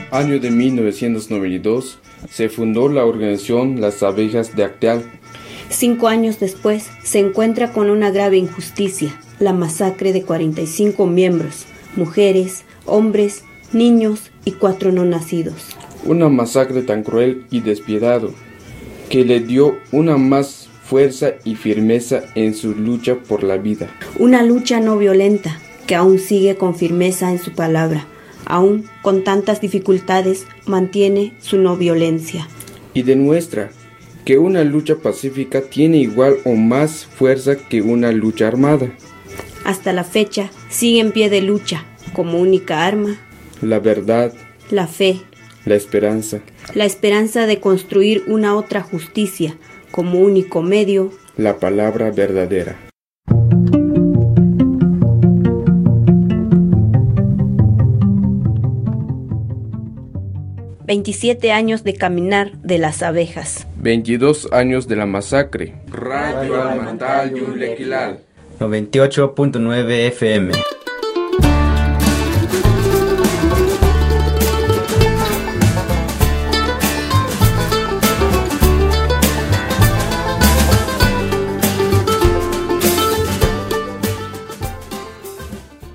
año de 1992, se fundó la organización Las Abejas de Acteal. 5 años después, se encuentra con una grave injusticia, la masacre de 45 miembros, mujeres, hombres, niños y 4 no nacidos. Una masacre tan cruel y despiadado, que le dio una más fuerza y firmeza en su lucha por la vida. Una lucha no violenta, que aún sigue con firmeza en su palabra, aún con tantas dificultades mantiene su no violencia. Y demuestra que una lucha pacífica tiene igual o más fuerza que una lucha armada. Hasta la fecha sigue en pie de lucha, como única arma, la verdad, la fe, la esperanza de construir una otra justicia, como único medio, la palabra verdadera. «27 años de caminar de las abejas». 22 años de la masacre. Radio Almantal Yumlequilal. 98.9 FM.